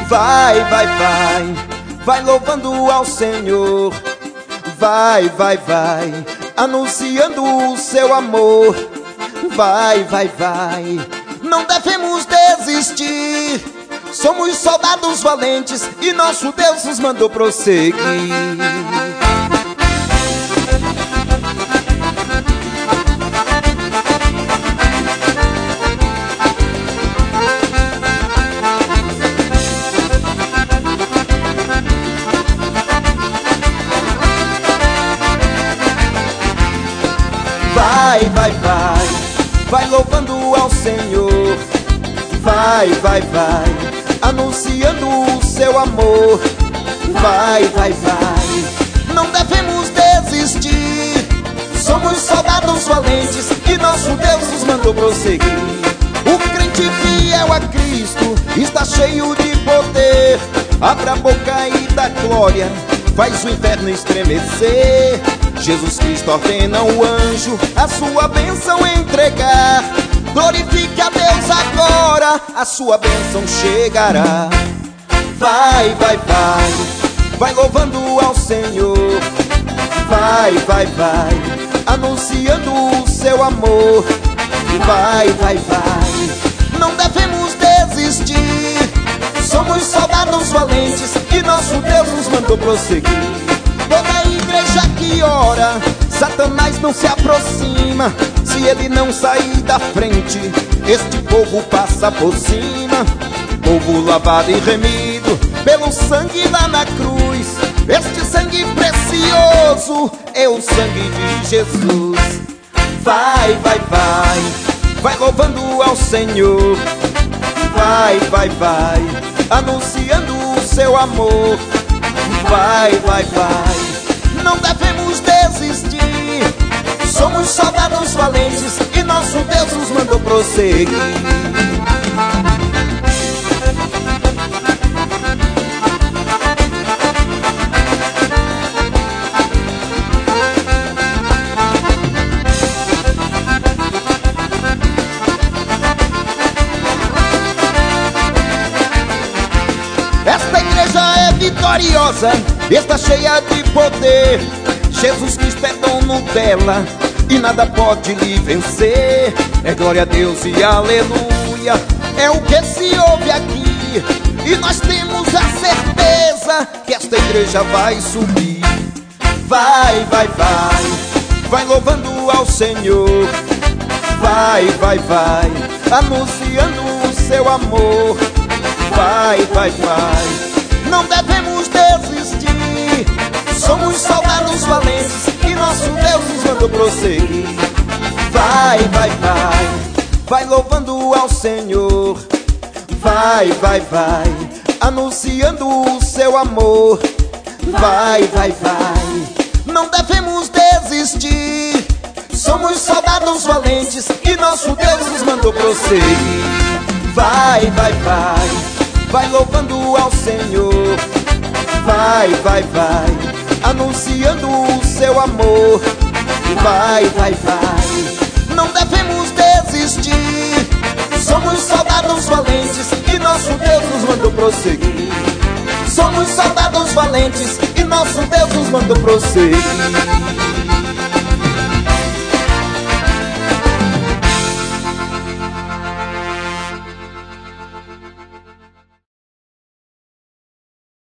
Vai, vai, vai, vai louvando ao Senhor. Vai, vai, vai, anunciando o seu amor. Vai, vai, vai, não devemos desistir. Somos soldados valentes e nosso Deus nos mandou prosseguir. Vai, vai, vai, vai louvando ao Senhor. Vai, vai, vai, anunciando o seu amor. Vai, vai, vai, não devemos desistir. Somos soldados valentes e nosso Deus nos mandou prosseguir. O crente fiel a Cristo está cheio de poder. Abre a boca e dá glória, faz o inferno estremecer. Jesus Cristo ordena o anjo a sua bênção entregar. Glorifique a Deus agora, a sua bênção chegará. Vai, vai, vai, vai louvando ao Senhor. Vai, vai, vai, anunciando o seu amor. Vai, vai, vai, não devemos desistir. Somos soldados valentes e nosso Deus nos mandou prosseguir. Toda a igreja que ora, Satanás não se aproxima. Se ele não sair da frente, este povo passa por cima. Povo lavado e remido pelo sangue lá na cruz. Este sangue precioso é o sangue de Jesus. Vai, vai, vai, vai louvando ao Senhor. Vai, vai, vai, anunciando o seu amor. Vai, vai, vai, não devemos desistir. Somos soldados valentes e nosso Deus nos mandou prosseguir. Esta igreja é vitoriosa, está cheia de poder. Jesus Cristo é dono dela e nada pode lhe vencer. É glória a Deus e aleluia, é o que se ouve aqui. E nós temos a certeza que esta igreja vai subir. Vai, vai, vai, vai louvando ao Senhor. Vai, vai, vai, anunciando o seu amor. Vai, vai, vai, não devemos desistir. Somos soldados valentes e nosso Deus nos mandou prosseguir. Vai, vai, vai, vai louvando ao Senhor. Vai, vai, vai, anunciando o seu amor. Vai, vai, vai, não devemos desistir. Somos soldados valentes e nosso Deus nos mandou prosseguir. Vai, vai, vai, vai louvando ao Senhor. Vai, vai, vai, anunciando o seu amor. Vai, vai, vai, não devemos desistir. Somos soldados valentes e nosso Deus nos mandou prosseguir. Somos soldados valentes e nosso Deus nos mandou prosseguir.